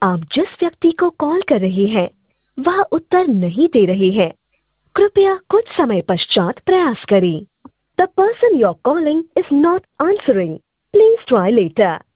आप जिस व्यक्ति को कॉल कर रहे हैं वह उत्तर नहीं दे रहे हैं। कृपया कुछ समय पश्चात प्रयास करें। The person you are calling is not answering. Please try letter.